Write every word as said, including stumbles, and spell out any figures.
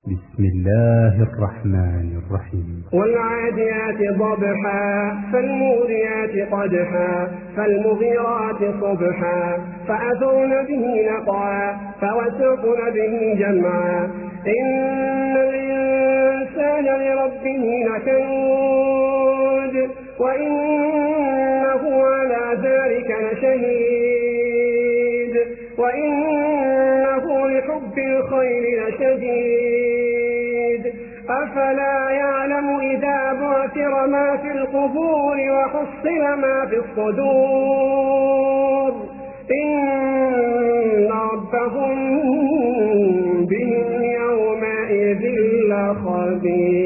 بسم الله الرحمن الرحيم. والعاديات ضبحا فالموريات قدحا فالمغيرات صبحا فأثرن به نقعا فوسطن به جمعا إن الإنسان لربه لكنود وإنه على ذلك لشهيد وإنه لحب الخير لشديد أفلا يعلم إذا بعثر ما في القبور وحصل ما في الصدور إن ربهم بهم يومئذ لخبير.